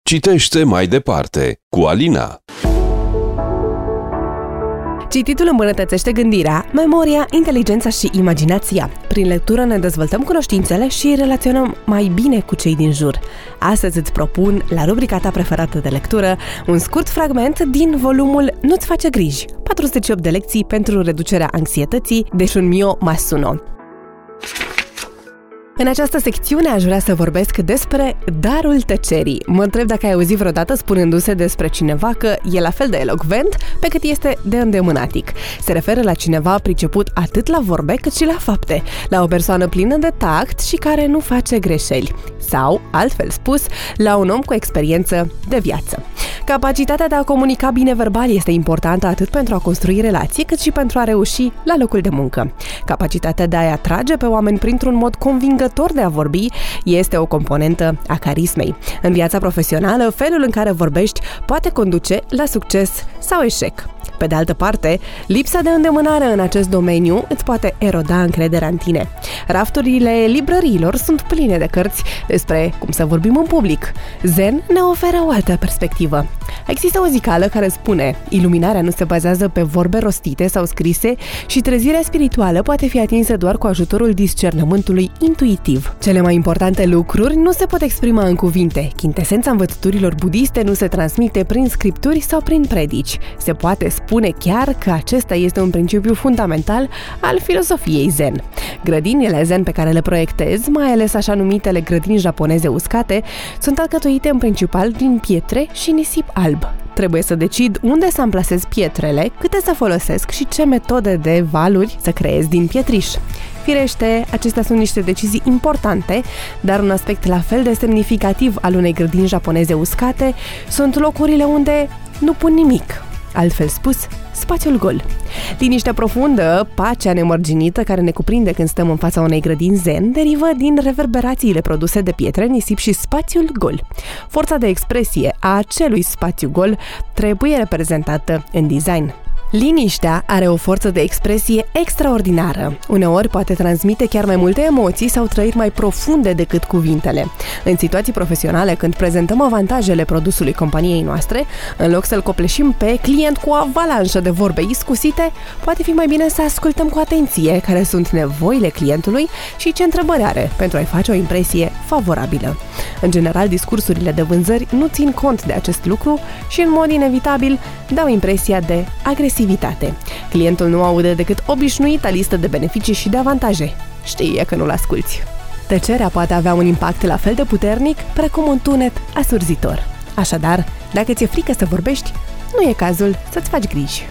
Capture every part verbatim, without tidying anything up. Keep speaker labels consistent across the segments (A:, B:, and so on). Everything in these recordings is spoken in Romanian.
A: Citește mai departe cu Alina.
B: Cititul îmbunătățește gândirea, memoria, inteligența și imaginația. Prin lectură ne dezvoltăm cunoștințele și relaționăm mai bine cu cei din jur. Astăzi îți propun, la rubrica ta preferată de lectură, un scurt fragment din volumul Nu-ți face griji, patruzeci și opt de lecții pentru reducerea anxietății de Shunmyo Masuno. În această secțiune aș vrea să vorbesc despre darul tăcerii. Mă întreb dacă ai auzit vreodată spunându-se despre cineva că e la fel de elocvent pe cât este de îndemânatic. Se referă la cineva priceput atât la vorbe cât și la fapte, la o persoană plină de tact și care nu face greșeli. Sau, altfel spus, la un om cu experiență de viață. Capacitatea de a comunica bine verbal este importantă atât pentru a construi relații, cât și pentru a reuși la locul de muncă. Capacitatea de a-i atrage pe oameni printr-un mod convingător de a vorbi este o componentă a carismei. În viața profesională, felul în care vorbești poate conduce la succes sau eșec. Pe de altă parte, lipsa de îndemânare în acest domeniu îți poate eroda încrederea în tine. Rafturile librăriilor sunt pline de cărți despre cum să vorbim în public. Zen ne oferă o altă perspectivă. Există o zicală care spune: iluminarea nu se bazează pe vorbe rostite sau scrise și trezirea spirituală poate fi atinsă doar cu ajutorul discernământului intuitiv. Cele mai importante lucruri nu se pot exprima în cuvinte. Chintesența învățăturilor budiste nu se transmite prin scripturi sau prin predici. Se poate spune chiar că acesta este un principiu fundamental al filosofiei Zen. Grădinile Zen pe care le proiectez, mai ales așa numitele grădini japoneze uscate, sunt alcătuite în principal din pietre și nisip alb. Trebuie să decid unde să amplasez pietrele, câte să folosesc și ce metode de valuri să creez din pietriș. Firește, acestea sunt niște decizii importante, dar un aspect la fel de semnificativ al unei grădini japoneze uscate sunt locurile unde nu pun nimic. Altfel spus, spațiul gol. Liniștea profundă, pacea nemărginită care ne cuprinde când stăm în fața unei grădini zen, derivă din reverberațiile produse de pietre, nisip și spațiul gol. Forța de expresie a acelui spațiu gol trebuie reprezentată în design. Liniștea are o forță de expresie extraordinară. Uneori poate transmite chiar mai multe emoții sau trăiri mai profunde decât cuvintele. În situații profesionale, când prezentăm avantajele produsului companiei noastre, în loc să-l copleșim pe client cu o avalanșă de vorbe iscusite, poate fi mai bine să ascultăm cu atenție care sunt nevoile clientului și ce întrebări are pentru a-i face o impresie favorabilă. În general, discursurile de vânzări nu țin cont de acest lucru și, în mod inevitabil, dau impresia de agresivitate. Clientul nu aude decât obișnuita listă de beneficii și de avantaje. Știe că nu-l asculți. Tăcerea poate avea un impact la fel de puternic precum un tunet asurzitor. Așadar, dacă ți-e frică să vorbești, nu e cazul să-ți faci griji.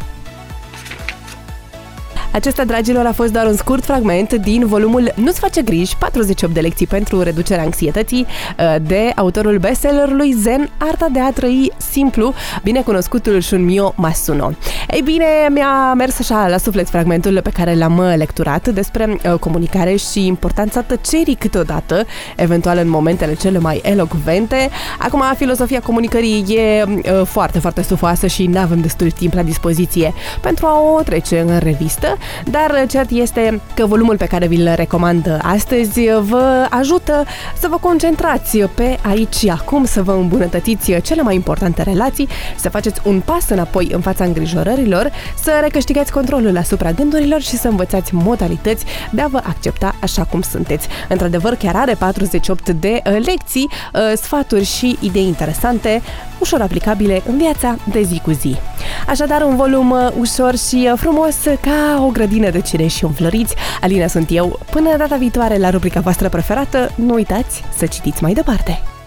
B: Acesta, dragilor, a fost doar un scurt fragment din volumul Nu-ți face griji, patruzeci și opt de lecții pentru reducerea anxietății, de autorul bestsellerului Zen, Arta de a trăi simplu, binecunoscutul Shunmyo Masuno. Ei bine, mi-a mers așa la suflet fragmentul pe care l-am lecturat despre comunicare și importanța tăcerii câteodată, eventual în momentele cele mai elocvente. Acum, filosofia comunicării e foarte, foarte stufoasă și nu avem destul timp la dispoziție pentru a o trece în revistă. Dar cert este că volumul pe care vi-l recomand astăzi vă ajută să vă concentrați pe aici și acum, să vă îmbunătățiți cele mai importante relații, să faceți un pas înapoi în fața îngrijorărilor, să recâștigați controlul asupra gândurilor și să învățați modalități de a vă accepta așa cum sunteți. Într-adevăr, chiar are patruzeci și opt de lecții, sfaturi și idei interesante, ușor aplicabile în viața de zi cu zi. Așadar, un volum ușor și frumos ca o grădină de cireși înfloriți. Alina sunt eu. Până data viitoare la rubrica voastră preferată, nu uitați să citiți mai departe.